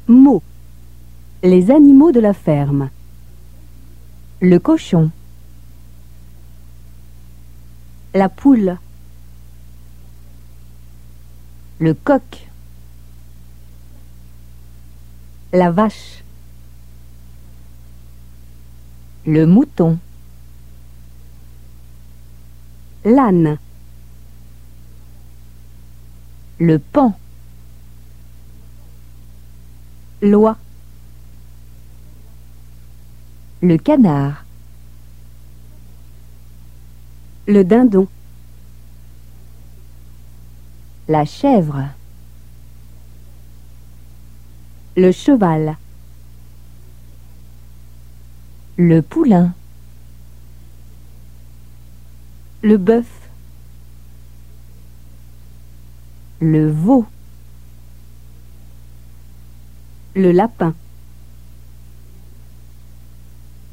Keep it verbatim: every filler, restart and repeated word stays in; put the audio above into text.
Mots. Les animaux de la ferme. Le cochon. La poule. Le coq. La vache. Le mouton. L'âne. Le paon. L'oie. Le canard. Le dindon. La chèvre. Le cheval. Le poulain. Le bœuf. Le veau. Le lapin.